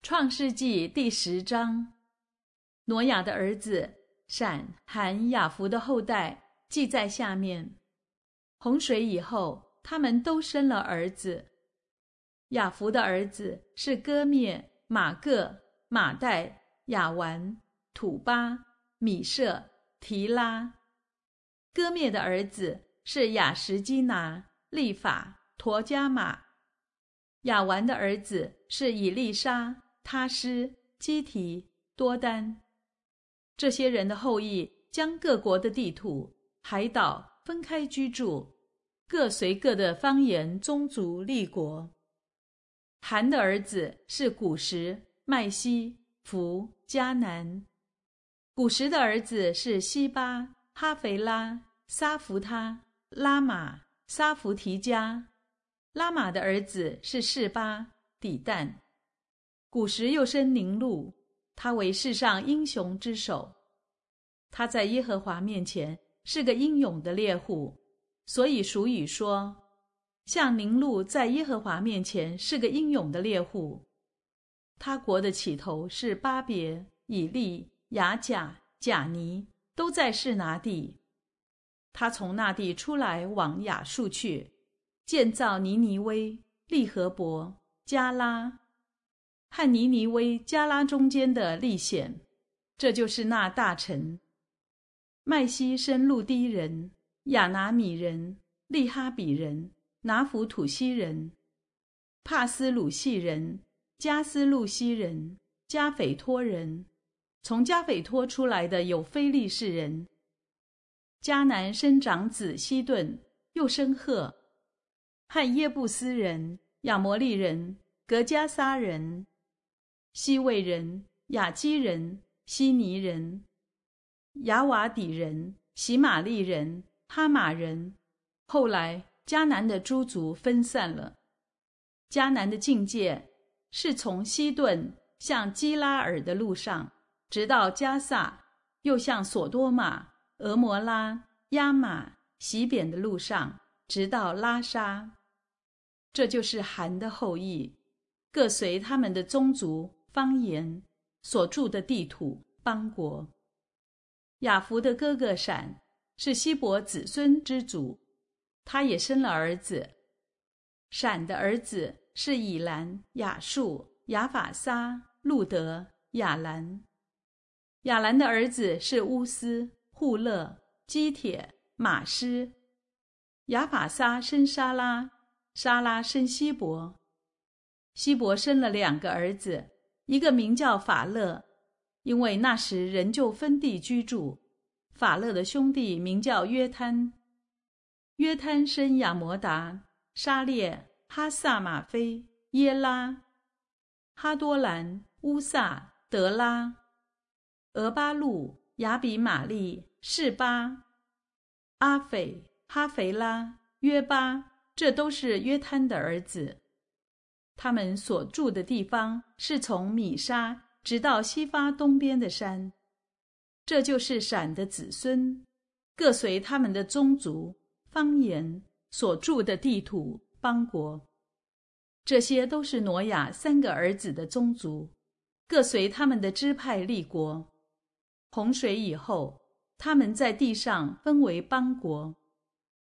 创世纪第10章，挪亚的儿子闪、含、雅弗的后代记在下面。洪水以后，他们都生了儿子。雅弗的儿子是歌灭、马各、马代、亚完、土巴、米舍、提拉。歌灭的儿子是雅什基拿、利法、陀加马。亚完的儿子是以利沙、他施、基提、多丹。这些人的后裔将各国的地土、海岛分开居住，各随各的方言、宗族、立国。含的儿子是古实、麦西、弗、迦南。古实的儿子是西巴、哈肥拉、撒弗他、拉玛、撒弗提加。拉玛的儿子是示巴、底但。古时又生宁录，他为世上英雄之首。他在耶和华面前是个英勇的猎户，所以俗语说，像宁录在耶和华面前是个英勇的猎户。他国的起头是巴别、以利、雅甲、甲尼，都在示拿地。他从那地出来往亚述去，建造尼尼微、利河伯、加拉和尼尼微、加拉中间的利显，这就是那大城。麦西生路低人、亚拿米人、利哈比人、拿弗土西人、帕斯鲁细人、加斯路西人、加斐托人。从加斐托出来的有非利士人。迦南生长子西顿，又生赫，和耶布斯人、亚摩利人、格加撒人、西魏人、雅基人、希尼人、雅瓦底人、喜玛利人、哈马人。后来迦南的诸族分散了。迦南的境界是从西顿向基拉尔的路上，直到加萨，又向索多玛、俄摩拉、亚玛、洗扁的路上，直到拉沙。这就是含的后裔，各随他们的宗族、方言、所住的地土、邦国。雅弗的哥哥闪是希伯子孙之祖，他也生了儿子。闪的儿子是以兰、亚述、亚法撒、路德、亚兰。亚兰的儿子是乌斯、户勒、基铁、马施。亚法撒生沙拉，沙拉生希伯。希伯生了2个儿子，一个名叫法勒，因为那时人就分地居住。法勒的兄弟名叫约摊。约摊生亚摩达、沙列、哈萨马菲、耶拉、哈多兰、乌萨、德拉、俄巴路、亚比玛利、示巴、阿斐、哈肥拉、约巴，这都是约摊的儿子。他们所住的地方是从米沙直到西法东边的山。这就是闪的子孙，各随他们的宗族、方言、所住的地土、邦国。这些都是挪亚3个儿子的宗族，各随他们的支派立国。洪水以后，他们在地上分为邦国。